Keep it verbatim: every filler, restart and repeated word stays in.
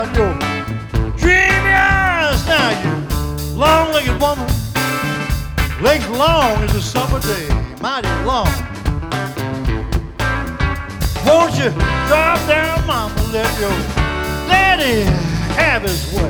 Your dreamy eyes now, you long-legged woman, legs long as a summer day, mighty long. Won't you drop down, mama, let your daddy have his way?